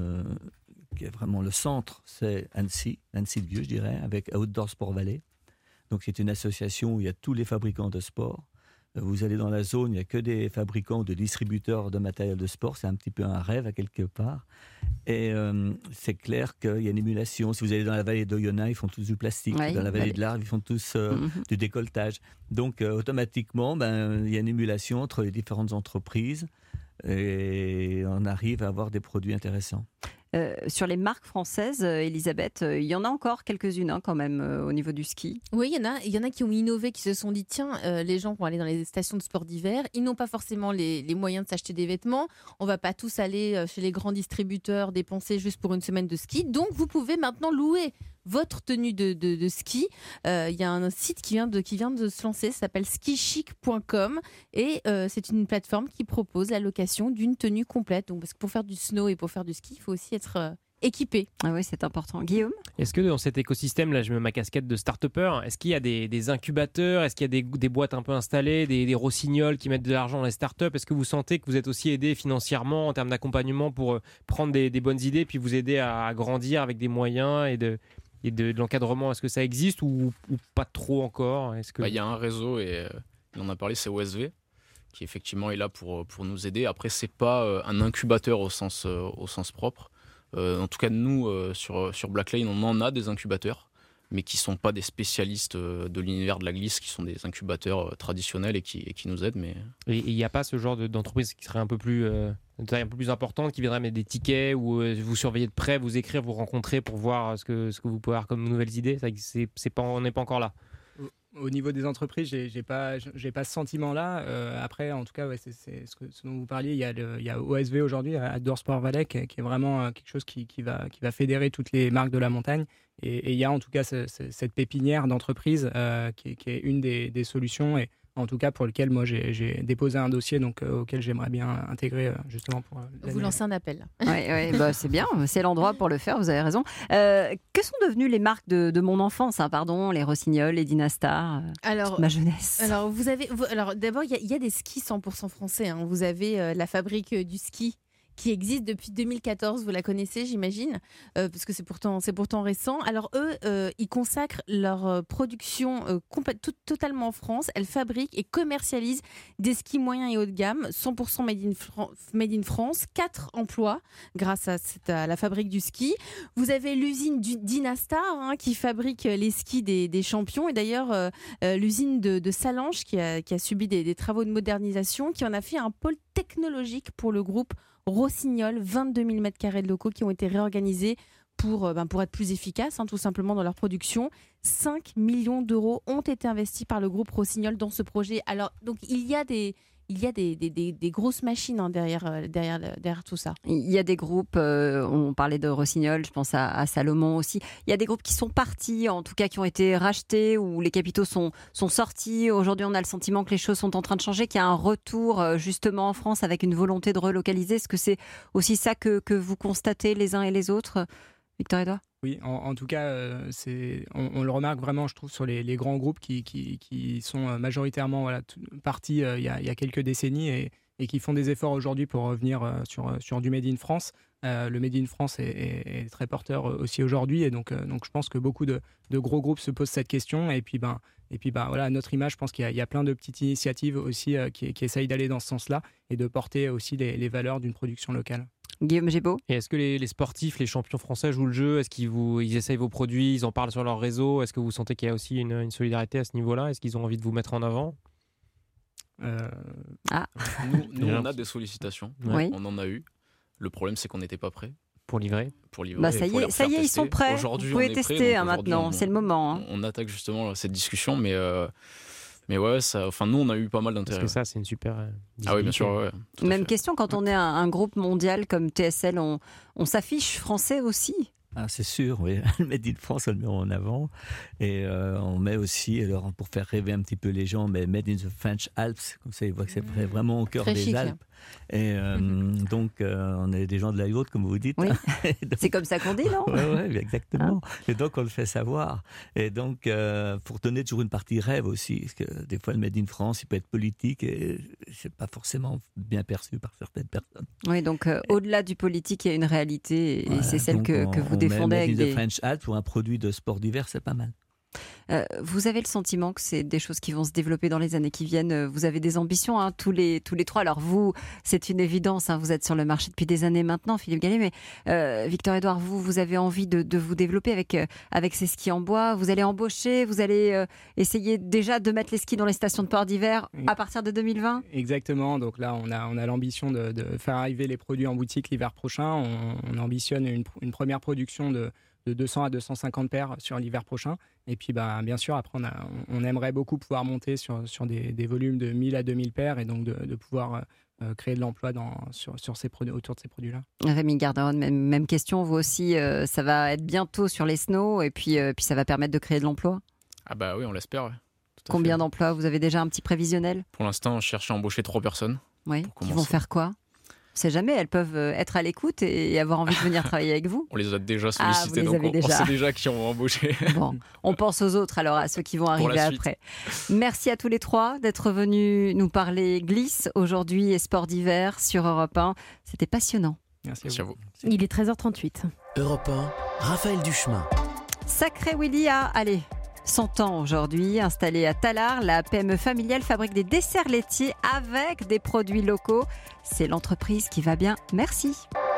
le centre, c'est Annecy le Vieux, je dirais, avec Outdoor Sport Valley. Donc c'est une association où il y a tous les fabricants de sport. Vous allez dans la zone, il n'y a que des fabricants ou de distributeurs de matériel de sport. C'est un petit peu un rêve à quelque part. Et c'est clair qu'il y a une émulation. Si vous allez dans la vallée d'Oyonnax, ils font tous du plastique. Oui, dans la vallée de l'Arve, ils font tous du décolletage. Donc automatiquement, il y a une émulation entre les différentes entreprises et on arrive à avoir des produits intéressants. Sur les marques françaises, Elisabeth, il y en a encore quelques-unes quand même au niveau du ski. Oui, il y en a qui ont innové, qui se sont dit tiens, les gens vont aller dans les stations de sport d'hiver, ils n'ont pas forcément les moyens de s'acheter des vêtements, on va pas tous aller chez les grands distributeurs dépenser juste pour une semaine de ski, donc vous pouvez maintenant louer votre tenue de ski. Il y a un site qui vient de se lancer, ça s'appelle skichic.com et c'est une plateforme qui propose la location d'une tenue complète. Donc, parce que pour faire du snow et pour faire du ski, il faut aussi être équipé. Ah oui, c'est important. Guillaume ? Est-ce que dans cet écosystème, là je mets ma casquette de start-upper, est-ce qu'il y a des incubateurs, est-ce qu'il y a des boîtes un peu installées, des rossignols qui mettent de l'argent dans les startups? Est-ce que vous sentez que vous êtes aussi aidé financièrement en termes d'accompagnement pour prendre des bonnes idées puis vous aider à grandir avec des moyens et de l'encadrement? Est-ce que ça existe ou pas trop encore? Il y a un réseau et il en a parlé, c'est OSV qui effectivement est là pour nous aider. Après, c'est pas un incubateur au sens propre. En tout cas, nous, sur Blackline, on en a des incubateurs, mais qui ne sont pas des spécialistes de l'univers de la glisse, qui sont des incubateurs traditionnels et qui nous aident. Mais... Et il n'y a pas ce genre d'entreprise qui serait un peu plus importante, qui viendrait mettre des tickets ou vous surveiller de près, vous écrire, vous rencontrer pour voir ce que vous pouvez avoir comme nouvelles idées? On n'est pas encore là. Au niveau des entreprises, j'ai pas ce sentiment-là. Après, en tout cas, c'est ce dont vous parliez. Il y a OSV aujourd'hui, Outdoor Sport Valley, qui est vraiment quelque chose qui va fédérer toutes les marques de la montagne. Et il y a en tout cas cette pépinière d'entreprise qui est une des solutions. Et en tout cas, pour lequel moi j'ai déposé un dossier auquel j'aimerais bien intégrer justement pour. Vous lancez un appel. Oui, c'est bien, c'est l'endroit pour le faire, vous avez raison. Que sont devenues les marques de mon enfance, les Rossignols, les Dynastar, ma jeunesse? Alors, d'abord, il y a des skis 100% français. Vous avez la fabrique du ski qui existe depuis 2014. Vous la connaissez, j'imagine, parce que c'est pourtant récent. Alors eux, ils consacrent leur production totalement en France. Elles fabriquent et commercialisent des skis moyens et haut de gamme, 100% made in France. 4 emplois grâce à la fabrique du ski. Vous avez l'usine d'Inastar qui fabrique les skis des champions. Et d'ailleurs, l'usine de Salange qui a subi des travaux de modernisation, qui en a fait un pôle technologique pour le groupe Rossignol. 22 000 m² de locaux qui ont été réorganisés pour être plus efficaces, tout simplement, dans leur production. 5 millions d'euros ont été investis par le groupe Rossignol dans ce projet. Alors, donc, il y a des grosses machines derrière tout ça. Il y a des groupes, on parlait de Rossignol, je pense à Salomon aussi. Il y a des groupes qui sont partis, en tout cas qui ont été rachetés, où les capitaux sont sortis. Aujourd'hui, on a le sentiment que les choses sont en train de changer, qu'il y a un retour justement en France avec une volonté de relocaliser. Est-ce que c'est aussi ça que vous constatez les uns et les autres, Victor-Édouard ? Oui, en tout cas, on le remarque vraiment, je trouve, sur les grands groupes qui sont majoritairement partis il y a quelques décennies et qui font des efforts aujourd'hui pour revenir sur du Made in France. Le Made in France est très porteur aussi aujourd'hui, et donc je pense que beaucoup de gros groupes se posent cette question. Et puis voilà, à notre image, je pense qu'il y a plein de petites initiatives aussi qui essayent d'aller dans ce sens-là et de porter aussi les valeurs d'une production locale. Guillaume Gébaud. Et est-ce que les sportifs, les champions français jouent le jeu ? Est-ce qu'ils essayent vos produits ? Ils en parlent sur leur réseau ? Est-ce que vous sentez qu'il y a aussi une solidarité à ce niveau-là ? Est-ce qu'ils ont envie de vous mettre en avant ? Nous, on a des sollicitations. Oui. On en a eu. Le problème, c'est qu'on n'était pas prêts. Pour livrer ? Ça y est, ils sont prêts. Aujourd'hui, vous pouvez on est tester prêts, maintenant. C'est le moment. On attaque justement cette discussion, mais ouais, nous, on a eu pas mal d'intérêt. Parce que ça, c'est une super. Ah oui, bien sûr. Ouais, même question, quand on est un groupe mondial comme TSL, on s'affiche français aussi. Ah, c'est sûr, oui. Le Made in France, on le met en avant. Et on met aussi, alors, pour faire rêver un petit peu les gens, mais Made in the French Alps. Comme ça, ils voient que c'est vraiment au cœur Très des chic. Alpes. Et donc, on est des gens de la Haute, comme vous dites. Oui. Donc, C'est comme ça qu'on dit, non ? Oui, exactement. Et donc, on le fait savoir. Et donc, pour donner toujours une partie rêve aussi, parce que des fois, le Made in France, il peut être politique et c'est pas forcément bien perçu par certaines personnes. Oui, donc au-delà du politique, il y a une réalité, et Voilà, c'est celle donc que vous défendez Made avec in the des... French Alps pour un produit de sport d'hiver, c'est pas mal. Vous avez le sentiment que c'est des choses qui vont se développer dans les années qui viennent. Vous avez des ambitions, tous les trois. Alors vous, c'est une évidence, vous êtes sur le marché depuis des années maintenant, Philippe Gallet, mais Victor-Édouard, vous avez envie de vous développer avec ces skis en bois. Vous allez embaucher, vous allez essayer déjà de mettre les skis dans les stations de sport d'hiver à partir de 2020 ? Exactement, donc là on a l'ambition de faire arriver les produits en boutique l'hiver prochain. On ambitionne une première production de 200 à 250 paires sur l'hiver prochain. Et puis bien sûr, après on aimerait beaucoup pouvoir monter sur des volumes de 1000 à 2000 paires, et donc de pouvoir créer de l'emploi autour de ces produits-là. Rémi Gardaron, même question, vous aussi, ça va être bientôt sur les snows, et puis ça va permettre de créer de l'emploi ? Ah bah oui, on l'espère. Ouais. Combien d'emplois ? Vous avez déjà un petit prévisionnel ? Pour l'instant, on cherche à embaucher 3 personnes. Oui, qui vont faire quoi ? On ne sait jamais, elles peuvent être à l'écoute et avoir envie de venir travailler avec vous. On les a déjà sollicités, donc on sait déjà qui on va embaucher. Bon, on pense aux autres alors, à ceux qui vont arriver après. Merci à tous les trois d'être venus nous parler glisse aujourd'hui et sport d'hiver sur Europe 1. C'était passionnant. Merci à vous. Il est 13h38. Europe 1, Raphaël Duchemin. Sacré Willy a, 100 ans aujourd'hui, installée à Tallard, la PME familiale fabrique des desserts laitiers avec des produits locaux. C'est l'entreprise qui va bien. Merci.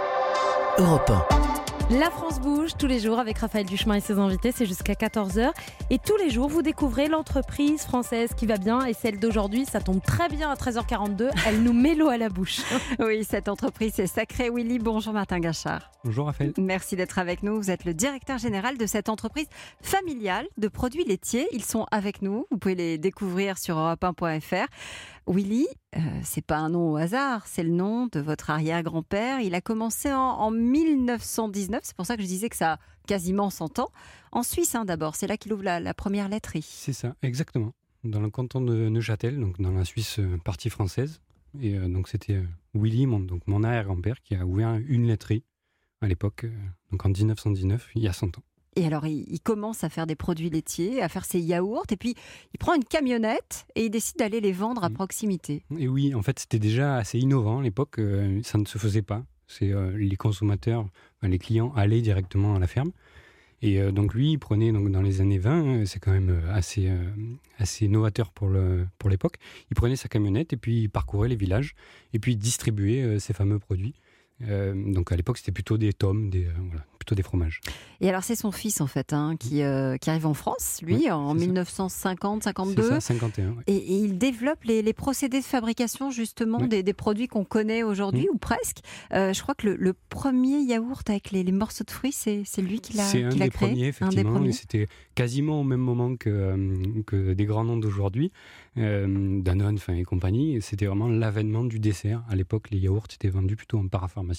Europe 1. La France bouge tous les jours avec Raphaël Duchemin et ses invités, c'est jusqu'à 14h. Et tous les jours, vous découvrez l'entreprise française qui va bien. Et celle d'aujourd'hui, ça tombe très bien à 13h42. Elle nous met l'eau à la bouche. Oui, cette entreprise, c'est Sacré Willy. Bonjour Martin Gachard. Bonjour Raphaël. Merci d'être avec nous. Vous êtes le directeur général de cette entreprise familiale de produits laitiers. Ils sont avec nous. Vous pouvez les découvrir sur europe1.fr. Willy, c'est pas un nom au hasard, c'est le nom de votre arrière-grand-père. Il a commencé en 1919, c'est pour ça que je disais que ça a quasiment 100 ans. En Suisse, d'abord, c'est là qu'il ouvre la première laiterie. C'est ça, exactement. Dans le canton de Neuchâtel, donc dans la Suisse partie française. Et donc c'était Willy, mon arrière-grand-père, qui a ouvert une laiterie à l'époque, donc en 1919, il y a 100 ans. Et alors, il commence à faire des produits laitiers, à faire ses yaourts, et puis il prend une camionnette et il décide d'aller les vendre à proximité. Et oui, en fait, c'était déjà assez innovant à l'époque, ça ne se faisait pas. C'est les consommateurs, les clients allaient directement à la ferme. Et donc lui, il prenait donc, dans les années 20, c'est quand même assez novateur pour l'époque, il prenait sa camionnette et puis il parcourait les villages et puis il distribuait ces fameux produits. Donc à l'époque, c'était plutôt des tomes, plutôt des fromages. Et alors c'est son fils en fait qui arrive en France, lui, en 1950-52. C'est ça, 51. Ouais. Et il développe les procédés de fabrication justement des produits qu'on connaît aujourd'hui ou presque. Je crois que le premier yaourt avec les morceaux de fruits, c'est lui qui l'a créé. C'est un des premiers, effectivement. Et c'était quasiment au même moment que des grands noms d'aujourd'hui, Danone et compagnie. C'était vraiment l'avènement du dessert. À l'époque, les yaourts étaient vendus plutôt en parapharmacie.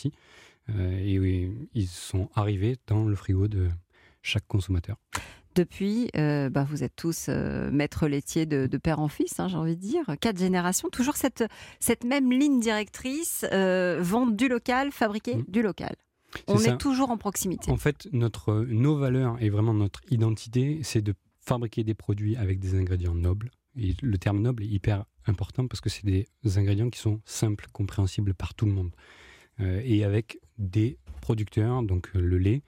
Et ils sont arrivés dans le frigo de chaque consommateur. Depuis, vous êtes tous maîtres laitiers de père en fils, j'ai envie de dire. 4 générations, toujours cette même ligne directrice, vendre du local, fabriquer du local. On est toujours en proximité. En fait, nos valeurs et vraiment notre identité, c'est de fabriquer des produits avec des ingrédients nobles. Et le terme noble est hyper important parce que c'est des ingrédients qui sont simples, compréhensibles par tout le monde. Et avec des producteurs, donc le lait,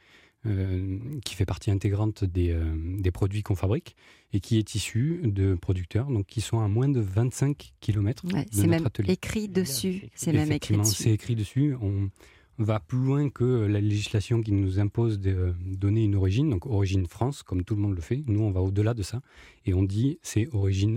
qui fait partie intégrante des produits qu'on fabrique et qui est issu de producteurs donc, qui sont à moins de 25 km de notre atelier. C'est même écrit dessus. C'est écrit dessus. On va plus loin que la législation qui nous impose de donner une origine, donc origine France, comme tout le monde le fait. Nous, on va au-delà de ça et on dit c'est origine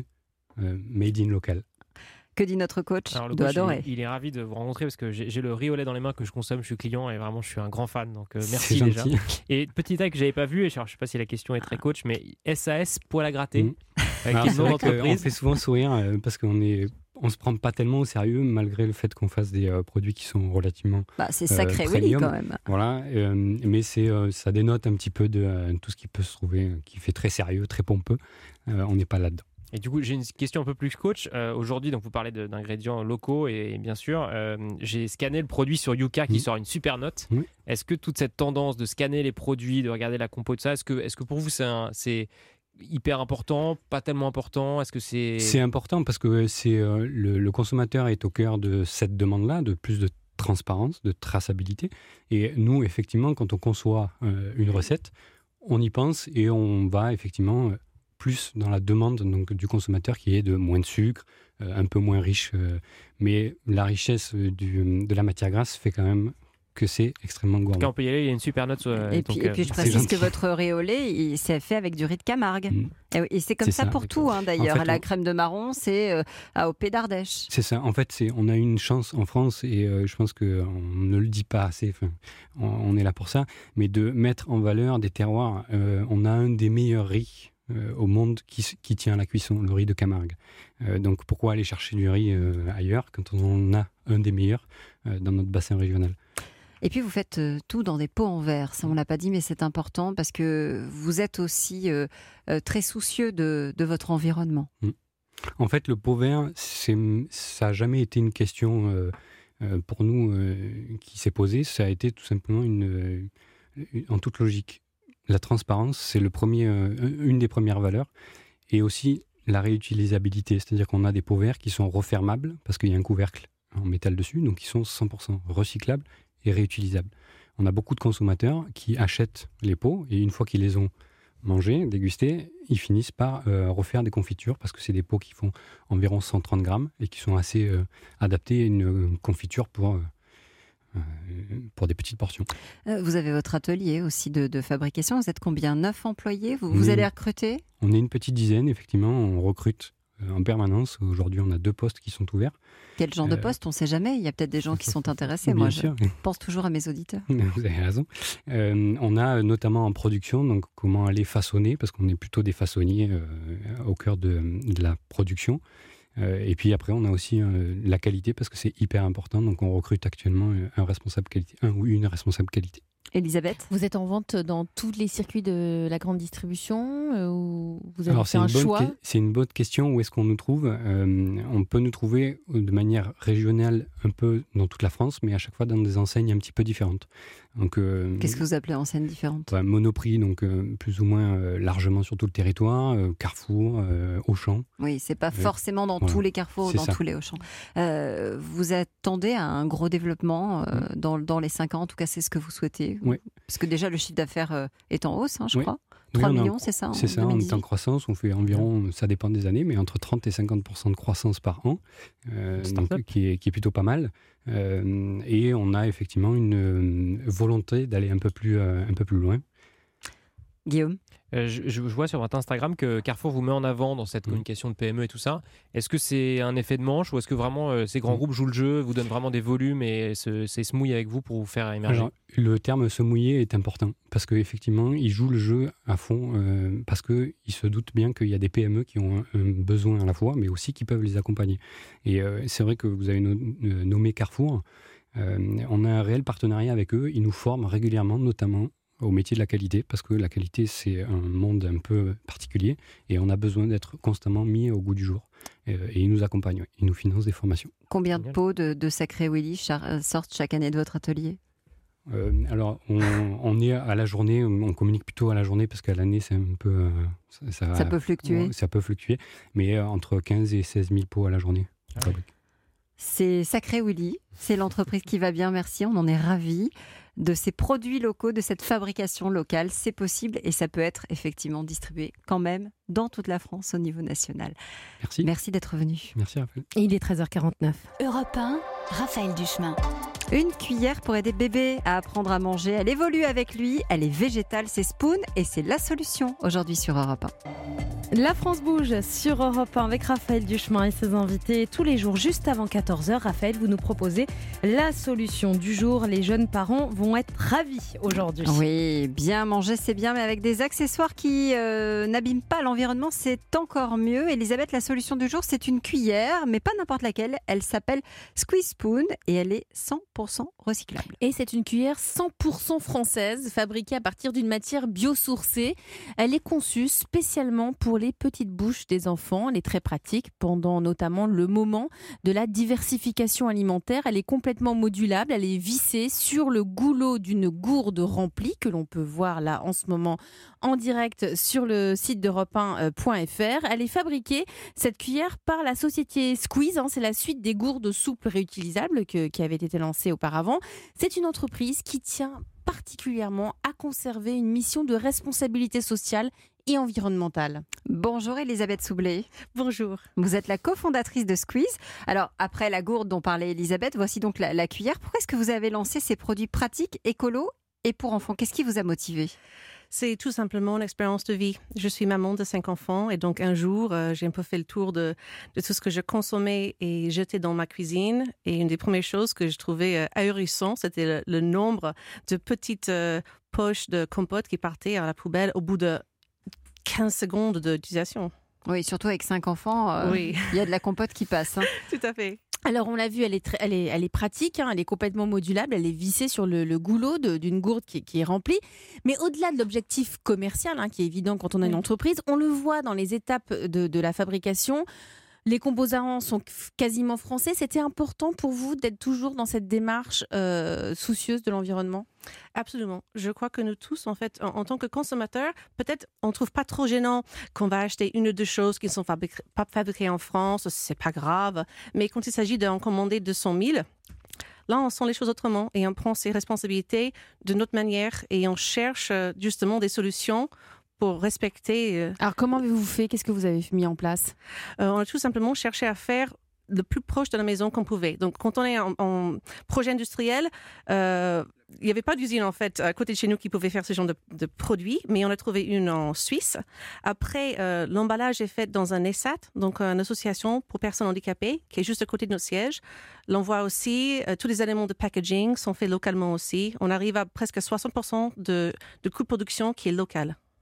made in local. Que dit notre coach? Alors, doit adorer. Il est ravi de vous rencontrer parce que j'ai le riz au lait dans les mains que je consomme, je suis client et vraiment je suis un grand fan. Donc merci déjà. Et petit tac que j'avais pas vu, et je sais pas si la question est très coach, mais SAS poêle à gratter. C'est vrai qu'on fait souvent sourire parce qu'on se prend pas tellement au sérieux malgré le fait qu'on fasse des produits qui sont relativement c'est sacré Willy quand même. Voilà, mais ça dénote un petit peu de tout ce qui peut se trouver, qui fait très sérieux, très pompeux. On n'est pas là-dedans. Et du coup, j'ai une question un peu plus coach. Aujourd'hui, donc vous parlez d'ingrédients locaux et bien sûr, j'ai scanné le produit sur Yuka qui sort une super note. Oui. Est-ce que toute cette tendance de scanner les produits, de regarder la compo de ça, est-ce que pour vous c'est hyper important, pas tellement important? Est-ce que c'est important parce que le consommateur est au cœur de cette demande-là, de plus de transparence, de traçabilité. Et nous, effectivement, quand on conçoit une recette, on y pense et on va effectivement plus dans la demande donc, du consommateur qui est de moins de sucre, un peu moins riche. Mais la richesse de la matière grasse fait quand même que c'est extrêmement gourmand. Quand on peut y aller, il y a une super note. Et puis je précise que votre riz au lait, c'est fait avec du riz de Camargue. Et c'est comme ça pour tout, d'ailleurs. En fait, la crème de marron, c'est AOP d'Ardèche. C'est ça. En fait, on a une chance en France, et je pense qu'on ne le dit pas assez, on est là pour ça, mais de mettre en valeur des terroirs. On a un des meilleurs riz au monde qui tient à la cuisson, le riz de Camargue. Donc pourquoi aller chercher du riz ailleurs quand on a un des meilleurs dans notre bassin régional? Et puis vous faites tout dans des pots en verre, ça on l'a pas dit mais c'est important parce que vous êtes aussi très soucieux de votre environnement. En fait le pot verre, ça n'a jamais été une question pour nous qui s'est posée, ça a été tout simplement en toute logique. La transparence, c'est une des premières valeurs et aussi la réutilisabilité, c'est-à-dire qu'on a des pots verres qui sont refermables parce qu'il y a un couvercle en métal dessus, donc qui sont 100% recyclables et réutilisables. On a beaucoup de consommateurs qui achètent les pots et une fois qu'ils les ont mangés, dégustés, ils finissent par refaire des confitures parce que c'est des pots qui font environ 130 grammes et qui sont assez adaptés à une confiture pour des petites portions. Vous avez votre atelier aussi de fabrication. Vous êtes combien? 9 employés? Vous allez recruter? On est une petite dizaine, effectivement. On recrute en permanence. Aujourd'hui, on a 2 postes qui sont ouverts. Quel genre de poste? On ne sait jamais. Il y a peut-être des gens qui sont intéressés. Moi, je pense toujours à mes auditeurs. Vous avez raison. On a notamment en production, donc comment aller façonner, parce qu'on est plutôt des façonniers au cœur de la production. Et puis après, on a aussi la qualité, parce que c'est hyper important. Donc on recrute actuellement un responsable qualité, un ou une responsable qualité. Elisabeth, vous êtes en vente dans tous les circuits de la grande distribution ou vous avez fait un choix? C'est une bonne question. Où est-ce qu'on nous trouve? On peut nous trouver de manière régionale un peu dans toute la France, mais à chaque fois dans des enseignes un petit peu différentes. Donc, Qu'est-ce que vous appelez enseignes différentes? Monoprix, donc plus ou moins largement sur tout le territoire, Carrefour, Auchan. Oui, c'est pas forcément dans tous les carrefours ou dans tous les Auchan. Vous attendez à un gros développement dans les 5 ans, en tout cas c'est ce que vous souhaitez. Oui. Parce que déjà le chiffre d'affaires est en hausse, je crois. 3 Oui, millions, c'est ça? C'est ça, on est en croissance, on fait environ, ça dépend des années, mais entre 30 et 50% de croissance par an, donc, qui est plutôt pas mal. Et on a effectivement une volonté d'aller un peu plus loin. Guillaume? Je vois sur votre Instagram que Carrefour vous met en avant dans cette communication de PME et tout ça. Est-ce que c'est un effet de manche ou est-ce que vraiment ces grands groupes jouent le jeu, vous donnent vraiment des volumes et se mouillent avec vous pour vous faire émerger? Alors, le terme se mouiller est important parce qu'effectivement, ils jouent le jeu à fond parce qu'ils se doutent bien qu'il y a des PME qui ont un besoin à la fois, mais aussi qui peuvent les accompagner. Et c'est vrai que vous avez nommé Carrefour. On a un réel partenariat avec eux. Ils nous forment régulièrement, notamment au métier de la qualité, parce que la qualité, c'est un monde un peu particulier et on a besoin d'être constamment mis au goût du jour. Et ils nous accompagnent, ils nous financent des formations. Combien de pots de Sacré Willy sortent chaque année de votre atelier? Alors, on est à la journée, on communique plutôt à la journée parce qu'à l'année, c'est un peu... Ça peut fluctuer. Ça peut fluctuer, mais entre 15 et 16 000 pots à la journée. C'est Sacré Willy, c'est l'entreprise qui va bien, merci, on en est ravis. De ces produits locaux, de cette fabrication locale, c'est possible et ça peut être effectivement distribué quand même dans toute la France au niveau national. Merci. Merci d'être venu. Merci Raphaël. Il est 13h49. Europe 1, Raphaël Duchemin. Une cuillère pour aider bébé à apprendre à manger. Elle évolue avec lui, elle est végétale, c'est Spoon et c'est la solution aujourd'hui sur Europe 1. La France bouge sur Europe 1 avec Raphaël Duchemin et ses invités. Tous les jours, juste avant 14h, Raphaël, vous nous proposez la solution du jour. Les jeunes parents vont être ravis aujourd'hui. Oui, bien manger, c'est bien, mais avec des accessoires qui n'abîment pas l'environnement, c'est encore mieux. Elisabeth, la solution du jour, c'est une cuillère, mais pas n'importe laquelle. Elle s'appelle Squeeze Spoon et elle est 100% recyclable. Et c'est une cuillère 100% française, fabriquée à partir d'une matière biosourcée. Elle est conçue spécialement pour les petites bouches des enfants. Elle est très pratique pendant notamment le moment de la diversification alimentaire. Elle est complètement modulable. Elle est vissée sur le goulot d'une gourde remplie que l'on peut voir là en ce moment en direct sur le site d'europe1.fr. Elle est fabriquée, cette cuillère, par la société Squeeze. C'est la suite des gourdes souples réutilisables qui avaient été lancées auparavant. C'est une entreprise qui tient particulièrement à conserver une mission de responsabilité sociale et environnementale. Bonjour Elisabeth Soublé. Bonjour. Vous êtes la cofondatrice de Squeeze. Alors, après la gourde dont parlait Elisabeth, voici donc la cuillère. Pourquoi est-ce que vous avez lancé ces produits pratiques, écolos et pour enfants? Qu'est-ce qui vous a motivé? C'est tout simplement l'expérience de vie. Je suis maman de 5 enfants et donc un jour, j'ai un peu fait le tour de tout ce que je consommais et jetais dans ma cuisine. Et une des premières choses que je trouvais ahurissant, c'était le nombre de petites poches de compote qui partaient à la poubelle au bout de 15 secondes d'utilisation. Oui, surtout avec 5 enfants, oui. Il y a de la compote qui passe. Tout à fait. Alors on l'a vu, elle est pratique, elle est complètement modulable, elle est vissée sur le goulot d'une gourde qui est remplie. Mais au-delà de l'objectif commercial, qui est évident quand on a une entreprise, on le voit dans les étapes de la fabrication. Les composants sont quasiment français. C'était important pour vous d'être toujours dans cette démarche soucieuse de l'environnement? Absolument. Je crois que nous tous, en fait, en tant que consommateurs, peut-être on ne trouve pas trop gênant qu'on va acheter une ou deux choses qui ne sont pas fabriquées en France, c'est pas grave. Mais quand il s'agit d'en commander 200 000, là, on sent les choses autrement et on prend ses responsabilités de notre manière et on cherche justement des solutions pour respecter... Alors, comment avez-vous fait? Qu'est-ce que vous avez mis en place? On a tout simplement cherché à faire le plus proche de la maison qu'on pouvait. Donc, quand on est en projet industriel, il n'y avait pas d'usine, en fait, à côté de chez nous qui pouvait faire ce genre de produits, mais on a trouvé une en Suisse. Après, l'emballage est fait dans un ESAT, donc une association pour personnes handicapées, qui est juste à côté de notre siège. L'envoi aussi, tous les éléments de packaging sont faits localement aussi. On arrive à presque 60% de coût de production qui est local.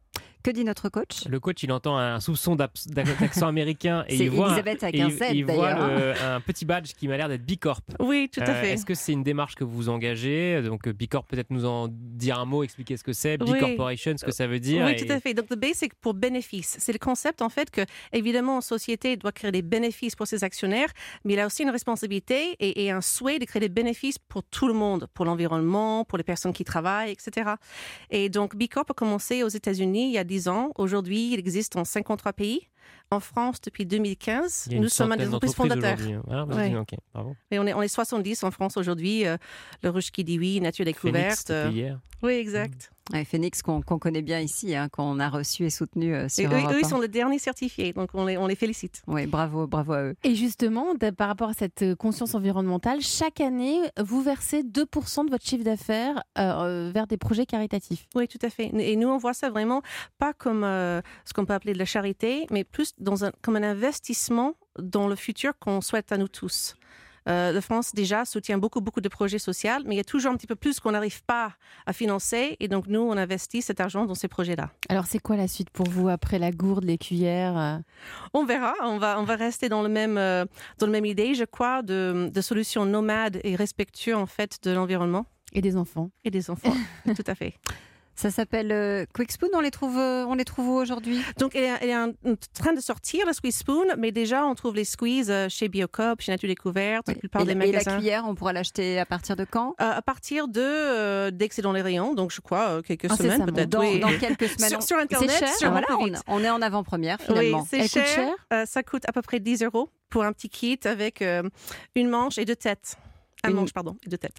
Que dit notre coach? Le coach, il entend un soupçon d'accent américain et C'est il voit, Elisabeth avec un Z, il voit d'ailleurs. un petit badge qui m'a l'air d'être B Corp. Oui, tout à fait. Est-ce que c'est une démarche que vous engagez? Donc B Corp, peut-être nous en dire un mot, expliquer ce que c'est. B Oui. Corporation, ce que ça veut dire. Oui, tout à fait. Donc, the basic pour bénéfice. C'est le concept, en fait, que, évidemment, une société doit créer des bénéfices pour ses actionnaires, mais il a aussi une responsabilité et un souhait de créer des bénéfices pour tout le monde, pour l'environnement, pour les personnes qui travaillent, etc. Et donc, B Corp a commencé aux États-Unis il y a 10 ans. Aujourd'hui, il existe en 53 pays. En France, depuis 2015, Il y a une nous sommes un des centaine entreprises fondateurs. aujourd'hui. Ah, bah, Ouais. ok, bravo. Et on est 70 en France aujourd'hui. Le Rouge qui dit oui, Nature Phoenix, Découverte. c'était hier. Oui, exact. Ouais, Phoenix qu'on connaît bien ici, qu'on a reçu et soutenu Et sur eux, Europe eux, ils 1. sont les derniers certifiés, donc on les félicite. Oui, bravo à eux. Et justement, par rapport à cette conscience environnementale, chaque année, vous versez 2% de votre chiffre d'affaires vers des projets caritatifs. Oui, tout à fait. Et nous, on voit ça vraiment pas comme ce qu'on peut appeler de la charité, mais plus comme un investissement dans le futur qu'on souhaite à nous tous. La France, déjà, soutient beaucoup de projets sociaux, mais il y a toujours un petit peu plus qu'on n'arrive pas à financer. Et donc, nous, on investit cet argent dans ces projets-là. Alors, c'est quoi la suite pour vous après la gourde, les cuillères On verra. On va rester dans le même idée, je crois, de solutions nomades et respectueuses, en fait, de l'environnement. Et des enfants. Et des enfants, tout à fait. Ça s'appelle Quick Spoon, on les trouve où aujourd'hui? Donc, elle est en train de sortir, la Squeeze Spoon, mais déjà, on trouve les squeezes chez Biocop, chez Nature Découverte, la plupart des Et magasins. la cuillère, on pourra l'acheter à partir de quand? À partir dès que c'est dans les rayons, donc je crois quelques C'est semaines ça, peut-être. dans oui. quelques semaines. Sur Internet, c'est cher. sûrement Voilà, plus vite. on est en avant-première Oui, finalement. c'est Elle coûte cher. cher Ça coûte à peu près 10 € pour un petit kit avec une manche et deux têtes. Manche, pardon, et deux têtes.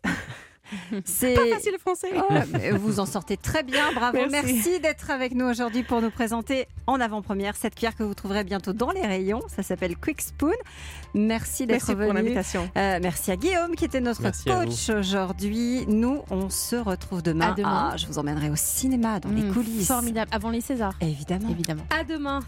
C'est pas facile le français. Oh, mais vous en sortez très bien, bravo. Merci d'être avec nous aujourd'hui pour nous présenter en avant-première cette cuillère que vous trouverez bientôt dans les rayons. Ça s'appelle Quick Spoon. Merci d'être Merci venu. pour l'invitation. Merci à Guillaume qui était notre Merci à coach aujourd'hui. Nous, on se retrouve demain. À demain. Je vous emmènerai au cinéma, dans les coulisses. Formidable. Avant les Césars. Évidemment. Évidemment. À demain.